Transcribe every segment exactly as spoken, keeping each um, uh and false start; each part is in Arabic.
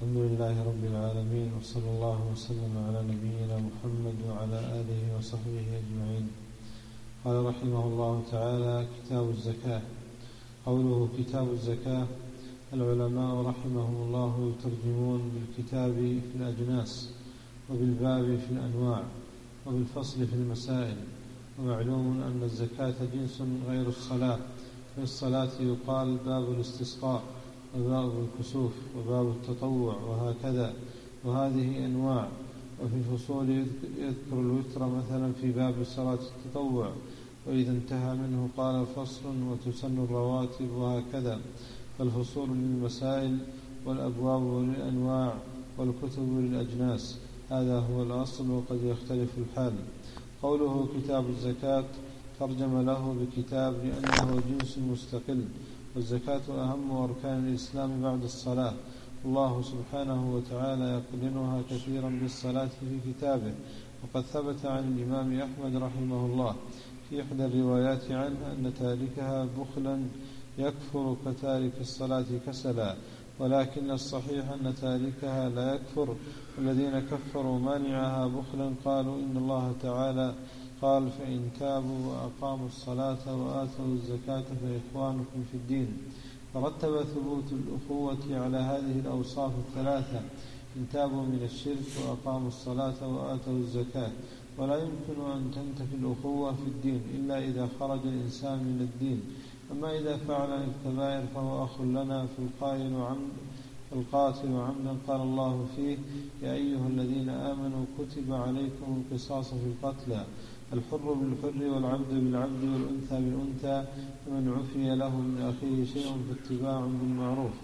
الحمد لله رب العالمين، وصلى الله وسلم على نبينا محمد وعلى آله وصحبه أجمعين. قال رحمه الله تعالى: كتاب الزكاة. قوله كتاب الزكاة، العلماء رحمهم الله يترجمون بالكتاب في الأجناس، وبالباب في الأنواع، وبالفصل في المسائل. ومعلوم أن الزكاة جنس غير الصلاة، في الصلاة يقال باب الاستسقاء، وباب الكسوف، وباب التطوع، وهكذا، وهذه أنواع. وفي الفصول يذكر الوتر مثلا في باب صلاة التطوع، وإذا انتهى منه قال فصل وتسن الرواتب، وهكذا. فالفصول للمسائل، والأبواب للأنواع، والكتب للأجناس. هذا هو الأصل، وقد يختلف الحال. قوله كتاب الزكاة ترجم له بكتاب لأنه جنس مستقل، والزكاة أهم أركان الإسلام بعد الصلاة. الله سبحانه وتعالى يقرنها كثيرا بالصلاة في كتابه، وقد ثبت عن الإمام أحمد رحمه الله في إحدى الروايات عنه أن تاركها بخلا يكفر كتارك الصلاة كسلا، ولكن الصحيح أن تاركها لا يكفر. والذين كفروا مانعها بخلا قالوا إن الله تعالى قال: فإن تابوا وأقاموا الصلاة وآتوا الزكاة فإخوانكم في الدين. فرتب ثبوت الأخوة على هذه الأوصاف الثلاثة: إن تابوا من الشرك وأقاموا الصلاة وآتوا الزكاة. ولا يمكن أن تنتفي الأخوة في الدين إلا إذا خرج الإنسان من الدين. أما إذا فعل الكبائر فهو أخ لنا. في القائل عمد القاتل عمدا قال الله فيه: يا أيها الذين آمنوا كتب عليكم القصاص في القتلى، الحر بالحر والعبد بالعبد والأنثى بالأنثى، فمن عفي له من أخيه شيء فاتباع بالمعروف.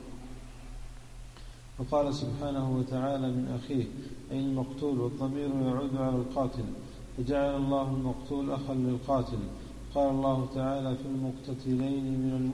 وقال سبحانه وتعالى: من أخيه أي المقتول، والضمير يعود على القاتل، فجعل الله المقتول أخا للقاتل. قال الله تعالى في المقتتلين من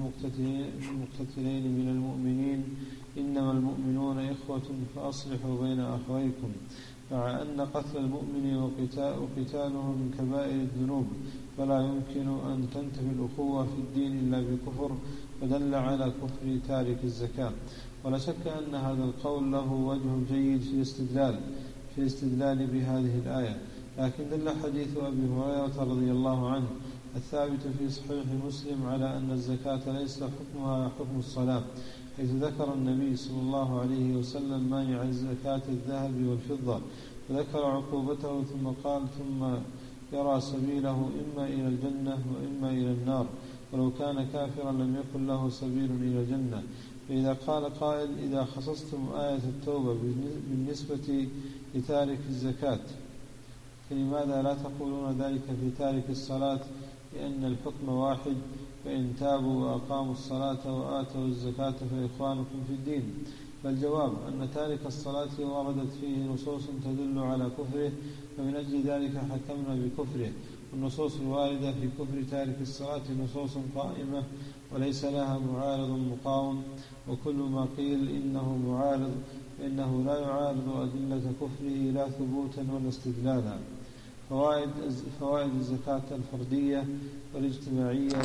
المقتتلين من المؤمنين: إنما المؤمنون إخوة فأصلحوا بين أخويكم. مع أن قتل المؤمن وقتاله من كبائر الذنوب، فلا يمكن أن تنتفي الأخوة في الدين إلا بكفر، فدل على كفر تارك الزكاة. ولا شك أن هذا القول له وجه جيد في الاستدلال في الاستدلال بهذه الآية، لكن دل حديث أبي هريرة رضي الله عنه الثابت في صحيح مسلم على أن الزكاة ليس حكمها حكم الصلاة، حيث ذكر النبي صلى الله عليه وسلم مانع الزكاة الذهب والفضة، وذكر عقوبته ثم قال: ثم يرى سبيله إما إلى الجنة وإما إلى النار، ولو كان كافرا لم يكن له سبيل إلى الجنة. فإذا قال قائل: إذا خصصتم آية التوبة بالنسبة لتارك الزكاة فلماذا لا تقولون ذلك في تارك الصلاة؟ لأن الحكم واحد: فإن تابوا وأقاموا الصلاة وآتوا الزكاة فإخوانكم في الدين. فالجواب أن تارك الصلاة وردت فيه نصوص تدل على كفره، فمن أجل ذلك حكمنا بكفره. والنصوص الواردة في كفر تارك الصلاة نصوص قائمة وليس لها معارض مقاوم، وكل ما قيل إنه معارض فإنه لا يعارض أدلة كفره لا ثبوتا ولا استدلالا. فوائد فوائد الزكاة الفردية والاجتماعية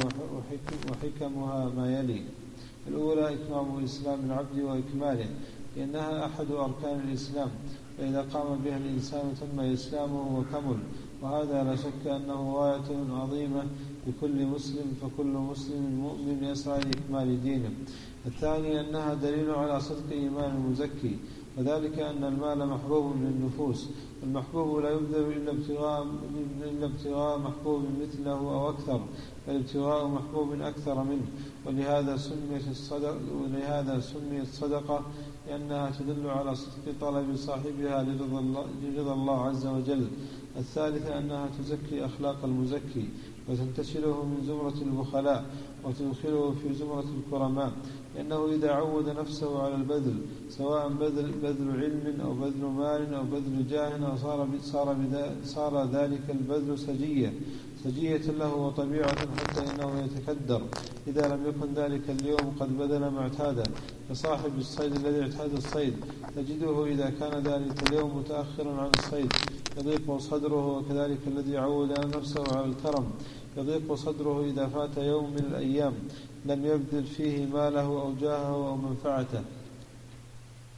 وحكمها ما يلي: الأولى إتمام إسلام العبد وإكماله، لأنها أحد أركان الإسلام، فإذا قام بها الإنسان تم إسلامه وكمل، وهذا لا شك أنه غاية عظيمة لكل مسلم، فكل مسلم مؤمن يسعى لإكمال دينه. الثاني أنها دليل على صدق إيمان المزكي، وذلك أن المال محبوب للنفوس، والمحبوب لا يبذل إلا ابتغاء, إلا ابتغاء محبوب مثله أو أكثر، بل ابتغاء محبوب أكثر منه. ولهذا سميت الصدقة, ولهذا سميت صدقة لأنها تدل على صدق طلب صاحبها لرضا الله, لرضا الله عز وجل. الثالثة أنها تزكي أخلاق المزكي، وتنتشله من زمرة البخلاء وتدخله في زمرة الكرماء، لأنه إذا عود نفسه على البذل، سواء بذل, بذل علم أو بذل مال أو بذل جاه، صار, صار, صار ذلك البذل سجية سجية له وطبيعة، حتى إنه يتكدر إذا لم يكن ذلك اليوم قد بذل ما اعتاده. كصاحب الصيد الذي اعتاد الصيد، تجده إذا كان ذلك اليوم متأخرا عن الصيد يضيق صدره، وكذلك الذي عود نفسه على الكرم يضيق صدره إذا فات يوم من الأيام لم يبذل فيه ماله أو جاهه أو منفعته.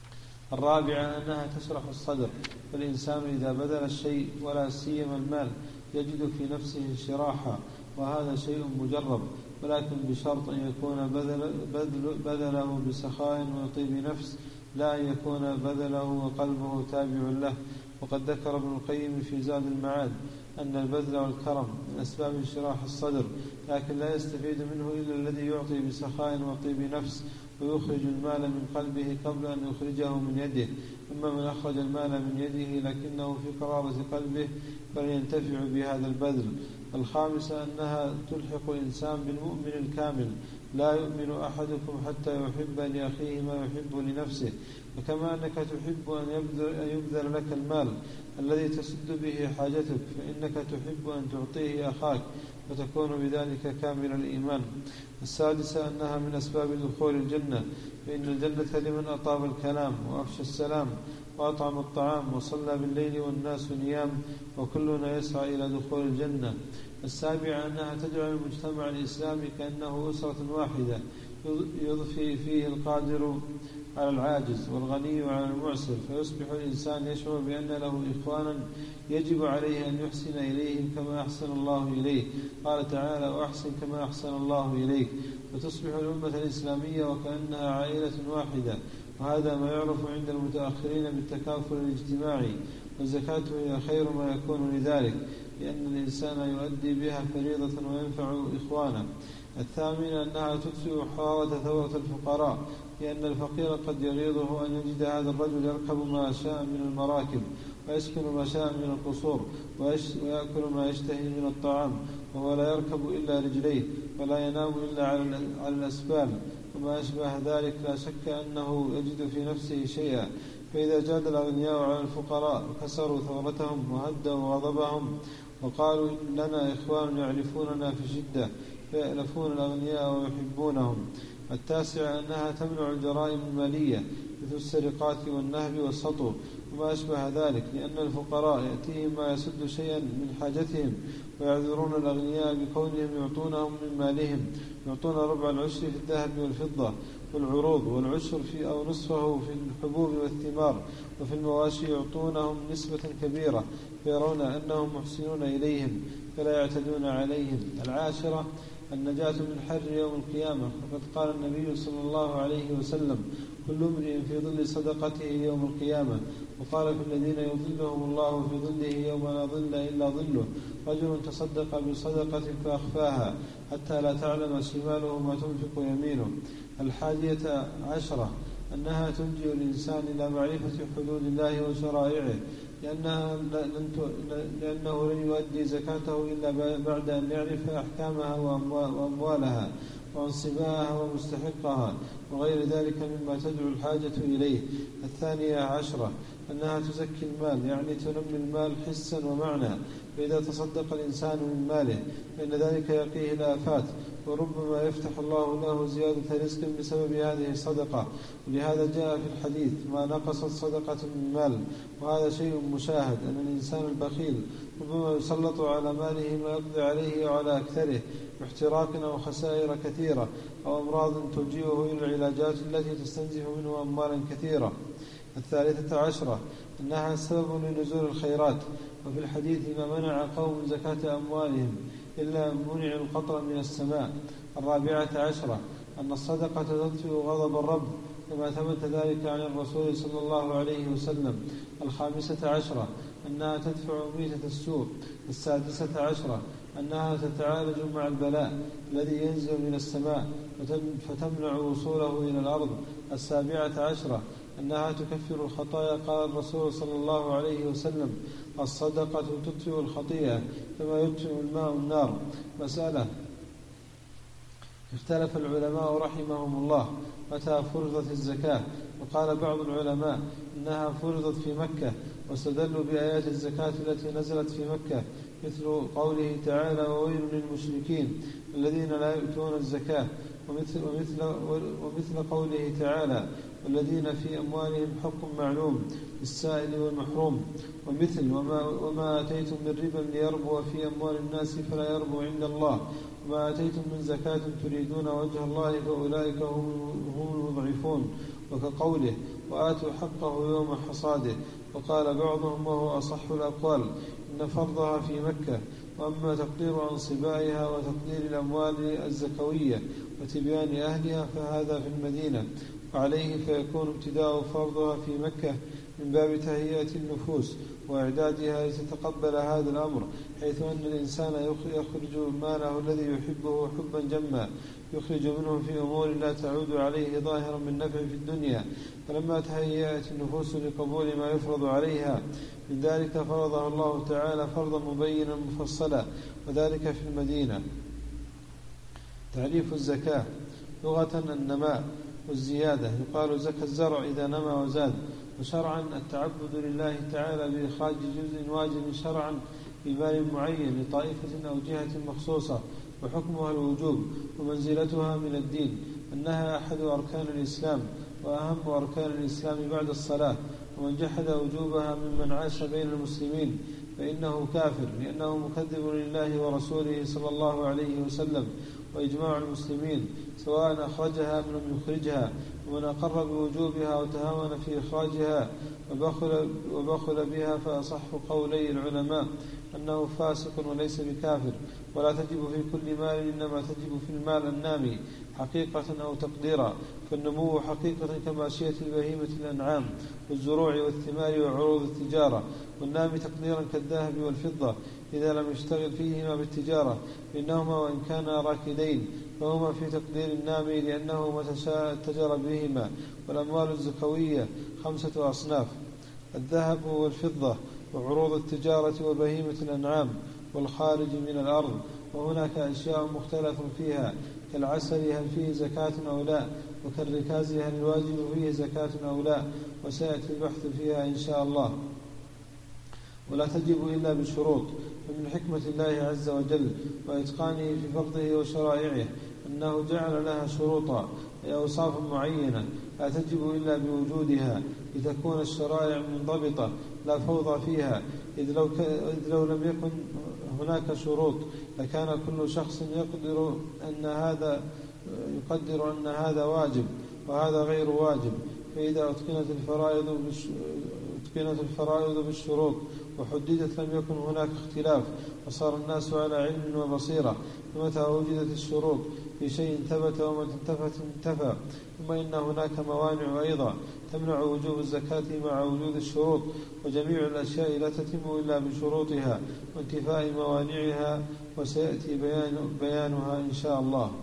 الرابعة أنها تشرح الصدر، فالإنسان إذا بذل الشيء ولا سيما المال يجد في نفسه انشراحا، وهذا شيء مجرب، ولكن بشرط أن يكون بذل بذل بذله بسخاء وطيب نفس، لا أن يكون بذله وقلبه تابع له. وقد ذكر ابن القيم في زاد المعاد أن البذل والكرم من أسباب انشراح الصدر، لكن لا يستفيد منه إلا الذي يعطي بسخاء وطيب نفس ويخرج المال من قلبه قبل أن يخرجه من يده. أما من أخرج المال من يده لكنه في قرارة قلبه فلينتفع بهذا البذل. الخامسة أنها تلحق الإنسان بالمؤمن الكامل، لا يؤمن أحدكم حتى يحب لأخيه ما يحب لنفسه. وكما أنك تحب أن يبذل لك المال الذي تسد به حاجتك، فإنك تحب أن تعطيه أخاك، وتكون بذلك كامل الإيمان. السادسة أنها من أسباب دخول الجنة، فإن الجنة لمن أطاب الكلام وأفشى السلام وأطعم الطعام وصلى بالليل والناس نيام، وكلنا يسعى إلى دخول الجنة. السابعة أنها تجعل المجتمع الإسلامي كأنه أسرة واحدة، يضفي فيه القادر على العاجز والغني على المعسر، فيصبح الإنسان يشعر بأن له إخوانا يجب عليه أن يحسن إليهم كما أحسن الله إليه. قال تعالى: وأحسن كما أحسن الله إليك. وتصبح الأمة الإسلامية وكأنها عائلة واحدة، وهذا ما يعرف عند المتأخرين بالتكافل الاجتماعي، والزكاة هي خير ما يكون لذلك، لأن الإنسان يؤدي بها فريضة وينفع إخوانه. الثامنة أنها تدفئ حرارة ثورة الفقراء، لأن الفقير قد يغيظه أن يجد هذا الرجل يركب ما شاء من المراكب، ويسكن ما شاء من القصور، ويأكل ما يشتهي من الطعام، وهو لا يركب إلا رجليه، ولا ينام إلا على الأسفال، وما أشبه ذلك. لا شك أنه يجد في نفسه شيئا. فإذا جاد الأغنياء على الفقراء كسروا ثورتهم وهدوا غضبهم، وقالوا: لنا إخوان يعرفوننا في شدة، فيألفون الأغنياء ويحبونهم. التاسع أنها تمنع الجرائم المالية مثل السرقات والنهب والسطو وما أشبه ذلك، لأن الفقراء يأتيهم ما يسد شيئا من حاجتهم، ويعذرون الأغنياء بكونهم يعطونهم من مالهم، يعطون ربع العشر في الذهب والفضة والعروض، والعشر في أو نصفه في الحبوب والثمار، وفي المواشي يعطونهم نسبة كبيرة، فيرون أنهم محسنون إليهم فلا يعتدون عليهم. العاشرة النجاة من حر يوم القيامة، وقد قال النبي صلى الله عليه وسلم: كل امرئ في ظل صدقته يوم القيامة. وقال: في الذين يظلهم الله في ظله يوم لا ظل إلا ظله، رجل تصدق بصدقة فأخفاها حتى لا تعلم شماله ما تنفق يمينه. الحادية عشرة أنها تلجئ الإنسان إلى معرفة حدود الله وشرائعه، لأنها لأنه لن يؤدي زكاته إلا بعد أن يعرف أحكامها وأموالها وانصباءها ومستحقها وغير ذلك مما تدعو الحاجة إليه. الثانية عشرة أنها تزكي المال، يعني تنمي المال حسا ومعنى، فإذا تصدق الإنسان من ماله فإن ذلك يقيه الآفات، وربما يفتح الله له زيادة رزق بسبب هذه الصدقة. ولهذا جاء في الحديث: ما نقصت صدقة من مال. وهذا شيء مشاهد، أن الإنسان البخيل ربما يسلط على ماله ما يقضي عليه وعلى أكثره باحتراق أو خسائر كثيرة أو أمراض تلجئه إلى العلاجات التي تستنزف منه أموالا كثيرة. الثالثة عشرة أنها سبب لنزول الخيرات، وفي الحديث: ما منع قوم زكاة أموالهم إلا منع القطر من السماء. الرابعة عشرة أن الصدقة تطفئ غضب الرب، كما ثبت ذلك عن الرسول صلى الله عليه وسلم. الخامسة عشرة أنها تدفع ميتة السوء. السادسة عشرة أنها تتعالج مع البلاء الذي ينزل من السماء فتمنع وصوله إلى الأرض. السابعة عشرة أنها تكفر الخطايا. قال الرسول صلى الله عليه وسلم: الصدقة تطفئ الخطيئة كما يطفئ الماء النار. مسألة: اختلف العلماء رحمهم الله متى فرضت الزكاة، وقال بعض العلماء إنها فرضت في مكة، واستدلوا بآيات الزكاة التي نزلت في مكة، مثل قوله تعالى: وويل للمشركين الذين لا يؤتون الزكاة، ومثل, ومثل, ومثل قوله تعالى: والذين في أموالهم حق معلوم للسائل والمحروم، ومثل وما, وما أتيتم من ربا ليربو في أموال الناس فلا يربو عند الله، وما أتيتم من زكاة تريدون وجه الله فأولئك هم المضعفون. وكقوله وآتوا حقه يوم حصاده. وقال بعضهم وهو أصح الأقوال إن فرضها في مكة، وأما تقدير أنصبائها وتقدير الأموال الزكوية وتبيان أهلها فهذا في المدينة، وعليه فيكون ابتداء فرضها في مكة من باب تهيئة النفوس وإعدادها لتتقبل هذا الأمر، حيث أن الإنسان يخرج ماله الذي يحبه حبا جما يخرج منه في أمور لا تعود عليه ظاهرا من نفع في الدنيا. فلما تهيأت النفوس لقبول ما يفرض عليها من ذلك فرضه الله تعالى فرضا مبينا مفصلا، وذلك في المدينة. تعريف الزكاة: لغة النماء والزيادة، يقال زكى الزرع إذا نمى وزاد. وشرعا التعبد لله تعالى بإخراج جزء واجب شرعا في مال معين لطائفة أو جهة مخصوصة، وحكمها الوجوب ومنزلتها من الدين، أنها أحد أركان الإسلام وأهم أركان الإسلام بعد الصلاة. ومن جحد وجوبها ممن عاش بين المسلمين فإنه كافر، لأنه مكذب لله ورسوله صلى الله عليه وسلم وإجماع المسلمين، سواء أخرجها أم لم يخرجها. ومن أقر بوجوبها وتهاون في إخراجها وبخل, وبخل بها فأصح قولي العلماء أنه فاسق وليس بكافر. ولا تجب في كل مال، إنما تجب في المال النامي حقيقة أو تقديرا، فالنمو حقيقة كماشية البهيمة الأنعام والزروع والثمار وعروض التجارة، والنامي تقديرا كالذهب والفضة إذا لم يشتغل فيهما بالتجارة، إنهما وإن كانا راكدين فهما في تقدير النامي لأنه متى شاء اتجر بهما. والأموال الزكوية خمسة أصناف: الذهب والفضة وعروض التجارة وبهيمة الأنعام والخارج من الأرض. وهناك أشياء مختلف فيها كالعسل هل فيه زكاة أو لا، وكالركاز هل الواجب فيه زكاة أو لا، وسيأتي البحث فيها إن شاء الله. ولا تجب إلا بشروط، فمن حكمة الله عز وجل وإتقانه في فرضه وشرائعه أنه جعل لها شروطا لأوصاف معينة لا تجب إلا بوجودها، لتكون الشرائع منضبطة لا فوضى فيها. إذ لو, ك... إذ لو لم يكن هناك شروط لكان كل شخص يقدر أن هذا يقدر أن هذا واجب وهذا غير واجب. فإذا أتقنت الفرائض بالش... أتقنت الفرائض بالشروط وحددت لم يكن هناك اختلاف، وصار الناس على علم وبصيرة. فمتى وجدت الشروط في شيء ثبت ومتى انتفت انتفى. ثم إن هناك موانع أيضا تمنع وجوب الزكاة مع وجود الشروط، وجميع الأشياء لا تتم إلا بشروطها وانتفاء موانعها، وسيأتي بيان بيانها إن شاء الله.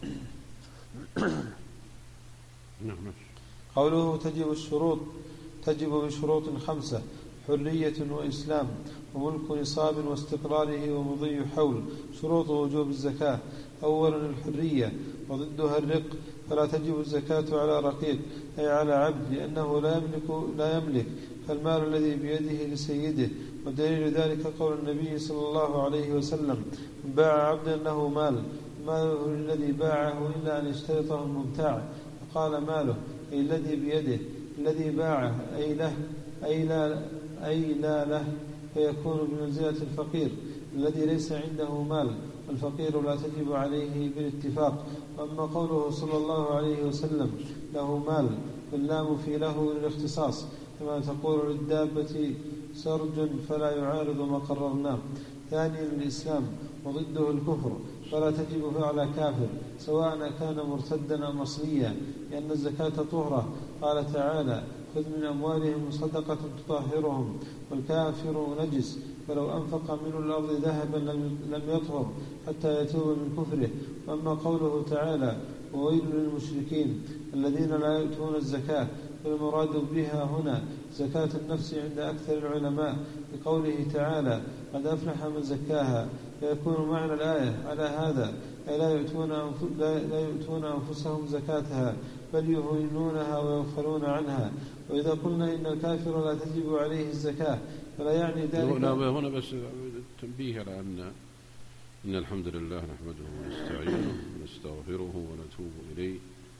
قوله تجب الشروط: تجب بشروط خمسة: حرية وإسلام وملك نصاب واستقراره ومضي حول. شروط وجوب الزكاة: أولا الحرية وضدها الرق، فلا تجب الزكاة على رقيق أي على عبد، لأنه لا يملك, لا يملك فالمال الذي بيده لسيده. ودليل ذلك قول النبي صلى الله عليه وسلم: من باع عبدا له مال ماله الذي باعه إلا أن يشترطه المبتاع. فقال ماله أي الذي بيده، الذي باعه أي له أي لا, أي لا له، فيكون بمنزلة الفقير الذي ليس عنده مال، والفقير لا تجب عليه بالاتفاق. وأما قوله صلى الله عليه وسلم له مال، فاللام في له للاختصاص، كما تقول للدابة سرج فلا يعارض ما قررناه. ثانيا الإسلام وضده الكفر، فلا تجب على كافر سواء كان مرتدا أم أصليا، لأن الزكاة طهرة. قال تعالى: خذ من أموالهم صدقة تطهرهم، والكافر نجس فلو أنفق من الأرض ذهبا لم يطهر حتى يتوب من كفره. وأما قوله تعالى: وويل للمشركين الذين لا يؤتون الزكاة، فالمراد بها هنا زكاة النفس عند أكثر العلماء، بقوله تعالى: قد أفلح من زكاها. فيكون معنى الآية على هذا أي لا يؤتون, لا يؤتون أنفسهم زكاتها، بل يهونونها ويغفلون عنها. وإذا قلنا إن الكافر لا تجب عليه الزكاة فلا يعني ذلك. هنا بس تنبيه على أن إن الحمد لله نحمده ونستعينه ونستغفره ونتوب إليه،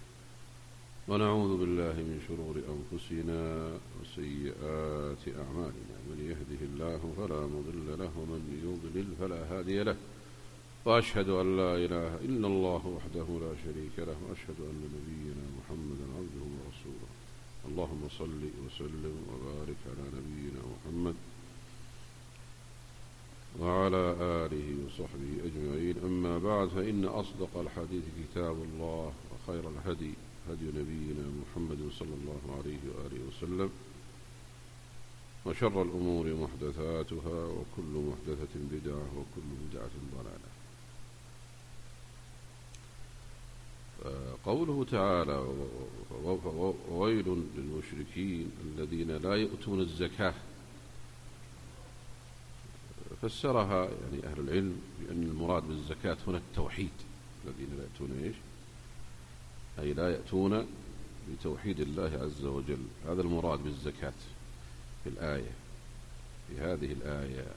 ونعوذ بالله من شرور أنفسنا وسيئات أعمالنا. من يهده الله فلا مضل له ومن يضلل فلا هادي له. وأشهد أن لا إله إلا الله وحده لا شريك له، وأشهد أن نبينا محمدا عبده ورسوله. اللهم صل وسلم وبارك على نبينا محمد وعلى آله وصحبه أجمعين. أما بعد، فإن أصدق الحديث كتاب الله، وخير الهدي هدي نبينا محمد صلى الله عليه وآله وسلم، وشر الأمور محدثاتها، وكل محدثة بدعة، وكل بدعة ضلالة. قوله تعالى: وويل للمشركين الذين لا يؤتون الزكاة، فسرها يعني أهل العلم بأن المراد بالزكاة هنا التوحيد، الذين لا يأتون إيش؟ أي لا يأتون بتوحيد الله عز وجل. هذا المراد بالزكاة في الآية، في هذه الآية.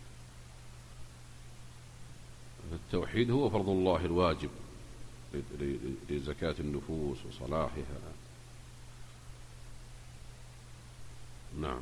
التوحيد هو فرض الله الواجب لزكاة النفوس وصلاحها. نعم.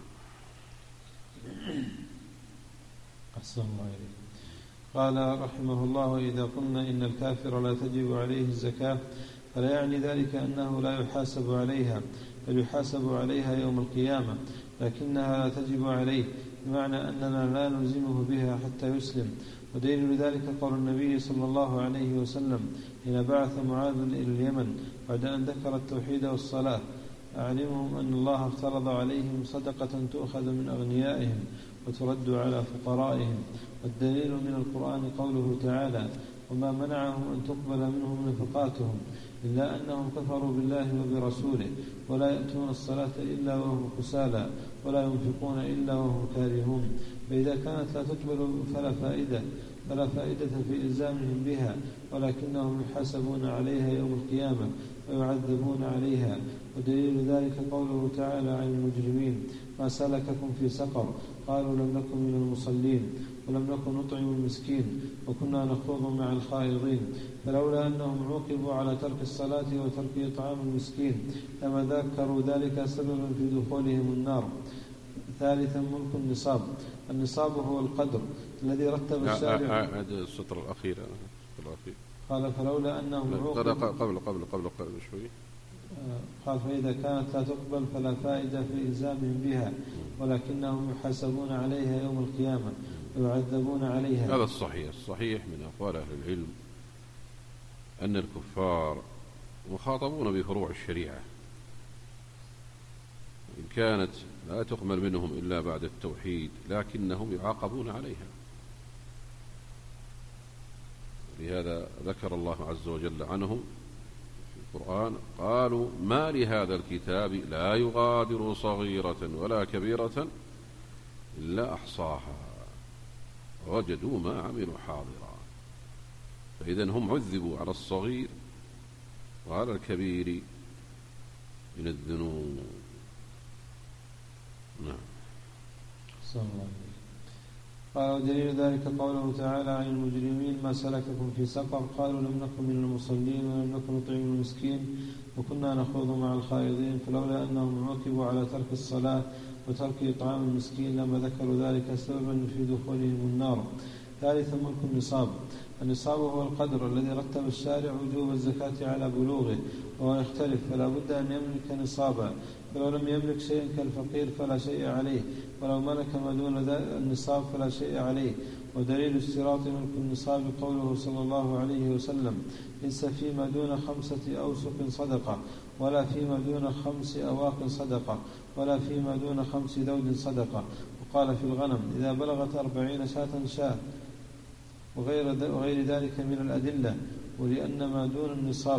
أحسن الله إليك. قال رحمه الله: وإذا قلنا إن الكافر لا تجب عليه الزكاة، فلا يعني ذلك أنه لا يحاسب عليها، بل يحاسب عليها يوم القيامة، لكنها لا تجب عليه، بمعنى أننا لا نلزمه بها حتى يسلم. ودليل ذلك قول النبي صلى الله عليه وسلم حين بعث معاذ إلى اليمن بعد أن ذكر التوحيد والصلاة: أعلمهم أن الله افترض عليهم صدقة تؤخذ من أغنيائهم وترد على فقرائهم. والدليل من القرآن قوله تعالى: وما منعهم أن تقبل منهم نفقاتهم إلا أنهم كفروا بالله وبرسوله ولا يأتون الصلاة إلا وهم كسالى ولا ينفقون إلا وهم كارهون. فإذا كانت لا تقبل فلا فائدة فلا فائدة في إلزامهم بها، ولكنهم يحاسبون عليها يوم القيامة ويعذبون عليها. ودليل ذلك قوله تعالى عن المجرمين: ما سلككم في سقر؟ قالوا لم نكن من المصلين ولم نكن نطعم المسكين وكنا نخوض مع الخائضين. فلولا أنهم عوقبوا على ترك الصلاة وترك إطعام المسكين لما ذكروا ذلك سببا في دخولهم النار. ثالثا: ملك النصاب. النصاب هو القدر الذي رتب الشارع. هذا السطر الأخير. قال: فلولا أنهم عوقبوا قبل قبل قبل قبل شوي. قال: فإذا كانت لا تقبل فلا فائدة في إلزامهم بها، ولكنهم يحاسبون عليها يوم القيامة ويعذبون عليها. هذا الصحيح. الصحيح من أقوال أهل العلم أن الكفار مخاطبون بفروع الشريعة، إن كانت لا تقبل منهم إلا بعد التوحيد، لكنهم يعاقبون عليها. لهذا ذكر الله عز وجل عنهم في القرآن: قالوا ما لهذا الكتاب لا يغادر صغيرة ولا كبيرة إلا أحصاها وجدوا ما عملوا حاضرا. فإذا هم عذبوا على الصغير وعلى الكبير من الذنوب. نعم. قال: ودليل ذلك قوله تعالى عن المجرمين: ما سلككم في سقر؟ قالوا لم نكن من المصلين ولم نكن نطعم المسكين وكنا نخوض مع الخائضين. فلولا أنهم عوقبوا على ترك الصلاة وترك إطعام المسكين لما ذكروا ذلك سببا في دخولهم النار. ثالثا: ملك النصاب. النصاب هو القدر الذي رتب الشارع وجوب الزكاة على بلوغه، وهو يختلف، فلا بد أن يملك نصابا، فلو لم يملك شيئا كالفقير فلا شيء عليه، ولو ملك ما دون النصاب فلا شيء عليه. ودليل اشتراط ملك النصاب قوله صلى الله عليه وسلم: ليس فيما دون خمسة أوسق صدقة، ولا فيما دون خمس أواق صدقة، ولا فيما دون خمس ذود صدقة. وقال في الغنم: إذا بلغت أربعين شاة شاة، وغير, وغير ذلك من الأدلة. ولأن ما دون النصاب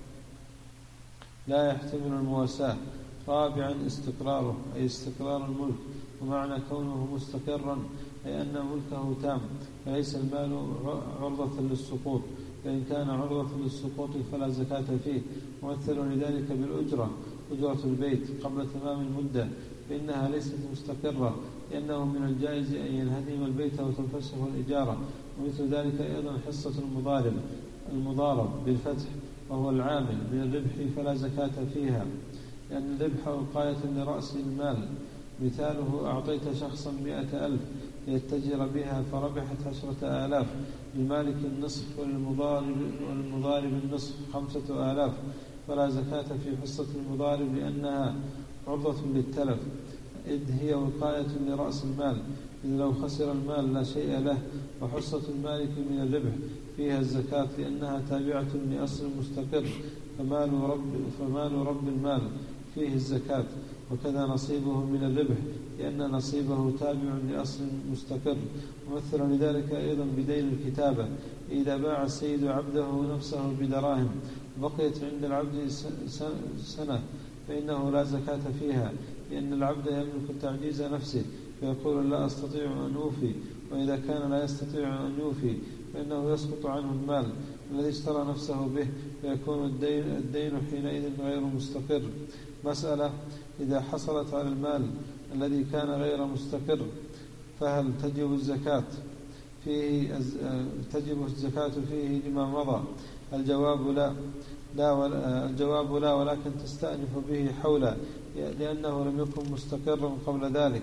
لا يحتمل المواساة. رابعا: استقراره، أي استقرار الملك، ومعنى كونه مستقرا أي أن ملكه تام، فليس المال عرضة للسقوط، فإن كان عرضة للسقوط فلا زكاة فيه. ومثل لذلك بالأجرة، أجرة البيت قبل تمام المدة، فإنها ليست مستقرة، لأنه من الجائز أن ينهدم البيت وتنفسخ الإجارة. ومثل ذلك أيضا حصة المضارب المضارب بالفتح، وهو العامل من الربح، فلا زكاة فيها، لأن الربح وقاية لرأس المال. مثاله: أعطيت شخصا مئة ألف ليتجر بها فربحت عشرة آلاف، للمالك النصف وللمضارب, وللمضارب النصف، خمسة آلاف، فلا زكاة في حصة المضارب لأنها عرضة للتلف، إذ هي وقاية لرأس المال، إذ لو خسر المال لا شيء له. وحصة المالك من الربح فيها الزكاة لأنها تابعة لأصل مستقر، فمال رب, فمال رب المال فيه الزكاة، وكذا نصيبه من الربح لأن نصيبه تابع لأصل مستقر. ومثل لذلك أيضا بدين الكتابة، إذا باع السيد عبده نفسه بدراهم بقيت عند العبد سنة فإنه لا زكاة فيها، لأن العبد يملك تعجيز نفسه فيقول لا أستطيع أن أوفي، وإذا كان لا يستطيع أن يوفي فإنه يسقط عنه المال الذي اشترى نفسه به، فيكون الدين, الدين حينئذ غير مستقر. مسألة: إذا حصلت على المال الذي كان غير مستقر فهل تجب الزكاة فيه تجب الزكاة فيه لما مضى؟ الجواب لا, لا ولا الجواب لا ولكن تستأنف به حولا لأنه لم يكن مستقرا قبل ذلك.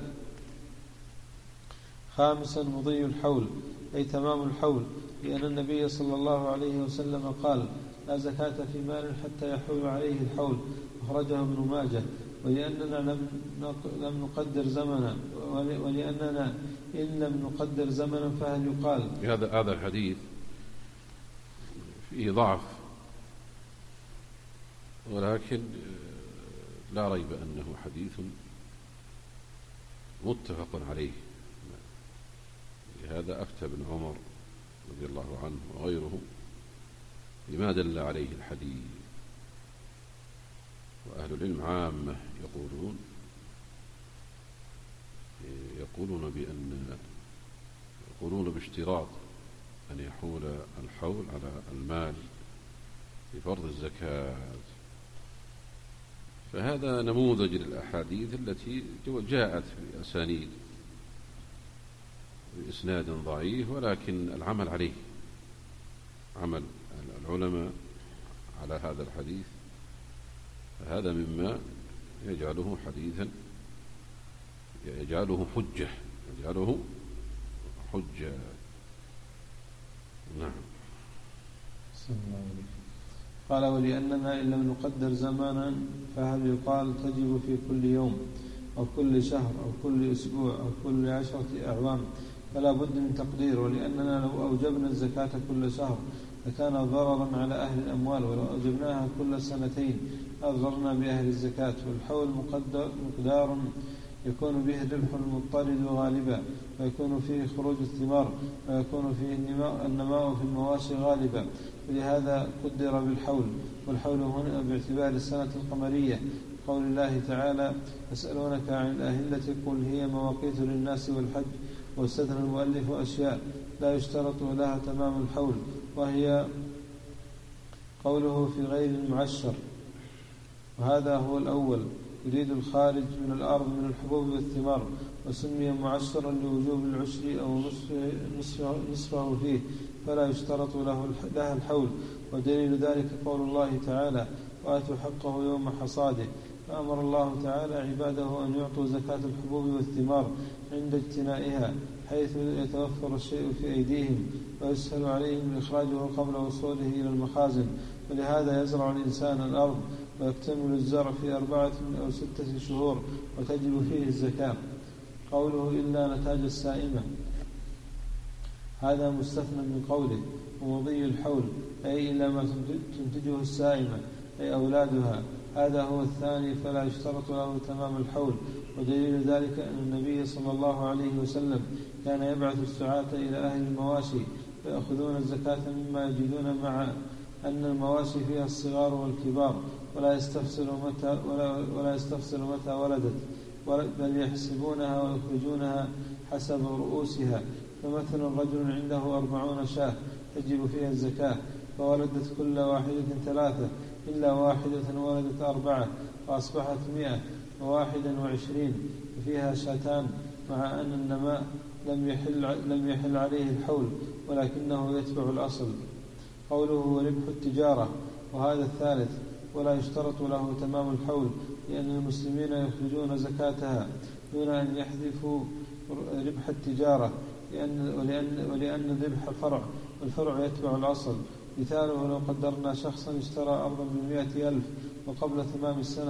خامسا: مضي الحول أي تمام الحول، لأن النبي صلى الله عليه وسلم قال: لا زكاة في مال حتى يحول عليه الحول، أخرجه ابن ماجه. ولأننا لم لم نقدر زمنا ولأننا إن لم نقدر زمنا فهل يقال هذا هذا الحديث فيه ضعف، ولكن لا ريب أنه حديث متفق عليه. لهذا أفتى ابن عمر رضي الله عنه وغيره بما دل عليه الحديث. وأهل العلم عامة يقولون يقولون بأن يقولون باشتراط أن يحول الحول على المال لفرض الزكاة. فهذا نموذج للأحاديث التي جاءت بأسانيد بإسناد ضعيف، ولكن العمل عليه عمل العلماء على هذا الحديث، فهذا مما يجعله حديثا يجعله حجة يجعله حجة نعم. قال: ولأننا إن لم نقدر زمانا فهل يقال تجب في كل يوم أو كل شهر أو كل أسبوع أو كل عشرة أعوام؟ فلا بد من تقدير. ولأننا لو أوجبنا الزكاة كل شهر لكان ضررا على أهل الأموال، ولو أوجبناها كل سنتين أضررنا بأهل الزكاة. والحول مقدار يكون به الربح المضطرد غالبا، ويكون فيه خروج الثمار، ويكون فيه النماء في المواشي غالبا، ولهذا قدر بالحول. والحول هنا باعتبار السنة القمرية، قول الله تعالى: يسألونك عن الأهلة قل هي مواقيت للناس والحج. واستثنى المؤلف أشياء لا يشترط لها تمام الحول، وهي قوله في غير المعشر، وهذا هو الأول، يريد الخارج من الأرض من الحبوب والثمار، وسمي معشرا لوجوب العشر أو نصفه, نصفه فيه، فلا يشترط له لها الحول. ودليل ذلك قول الله تعالى: وآتوا حقه يوم حصاده. فأمر الله تعالى عباده أن يعطوا زكاة الحبوب والثمار عند اجتنائها، حيث يتوفر الشيء في أيديهم ويسهل عليهم إخراجه قبل وصوله إلى المخازن. ولهذا يزرع الإنسان الأرض ويكتمل الزرع في أربعة أو ستة شهور وتجب فيه الزكاة. قوله: إلا نتاج السائمة، هذا مستثنى من قوله: ومضي الحول، أي إلا ما تنتجه السائمة أي أولادها، هذا هو الثاني، فلا يشترط له تمام الحول. ودليل ذلك أن النبي صلى الله عليه وسلم كان يبعث السعاة إلى أهل المواشي فيأخذون الزكاة مما يجدون، مع أن المواشي فيها الصغار والكبار، ولا يستفسر متى ولا, ولا يستفسر متى ولدت، بل يحسبونها ويخرجونها حسب رؤوسها. فمثلا رجل عنده أربعون شاة تجب فيها الزكاة، فولدت كل واحدة ثلاثة إلا واحدة ولدت أربعة، فأصبحت مئة وواحدا وعشرين، وفيها شاتان، مع أن النماء لم يحل, لم يحل عليه الحول ولكنه يتبع الأصل. قوله: وربح التجارة، وهذا الثالث، ولا يشترط له تمام الحول، لأن المسلمين يخرجون زكاتها دون أن يحذفوا ربح التجارة، لأن ولأن, ولأن الربح فرع، والفرع يتبع الأصل. مثاله: لو قدرنا شخصا اشترى أرضا بمئة ألف وقبل تمام السنة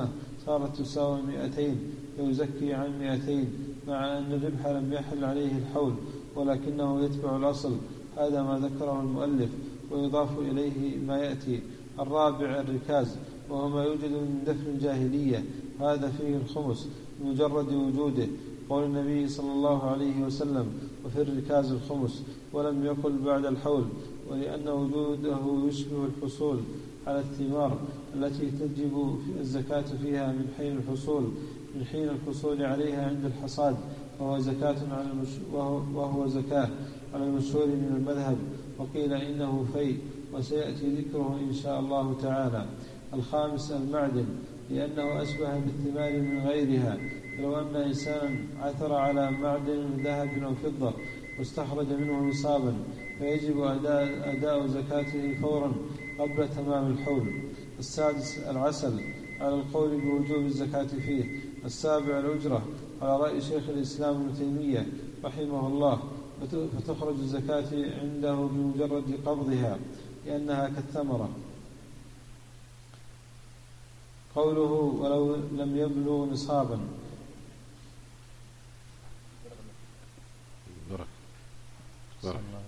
صارت تساوي مئتين فيزكي عن مئتين، مع أن الربح لم يحل عليه الحول ولكنه يتبع الأصل. هذا ما ذكره المؤلف، ويضاف إليه ما يأتي. الرابع الركاز، وهو ما يوجد من دفن الجاهلية، هذا فيه الخمس بمجرد وجوده، قول النبي صلى الله عليه وسلم: وفي الركاز الخمس، ولم يقل بعد الحول، ولأن وجوده يشبه الحصول على الثمار التي تجب الزكاة فيها من حين الحصول من حين الحصول عليها عند الحصاد، وهو زكاة على المش... وهو... وهو زكاة على المشهور من المذهب، وقيل إنه في، وسيأتي ذكره إن شاء الله تعالى. الخامس المعدن، لأنه أشبه بالثمار من غيرها، فلو أن إنسانا عثر على معدن من ذهب أو فضة واستخرج منه نصابا فيجب أداء, أداء زكاته فورا قبل تمام الحول. السادس العسل، على القول بوجوب الزكاة فيه. السابع الأجرة، على رأي شيخ الإسلام ابن تيمية رحمه الله، فتخرج الزكاة عنده بمجرد قبضها لأنها كالثمرة. قوله ولو لم يبلغ نصابا، بارك بارك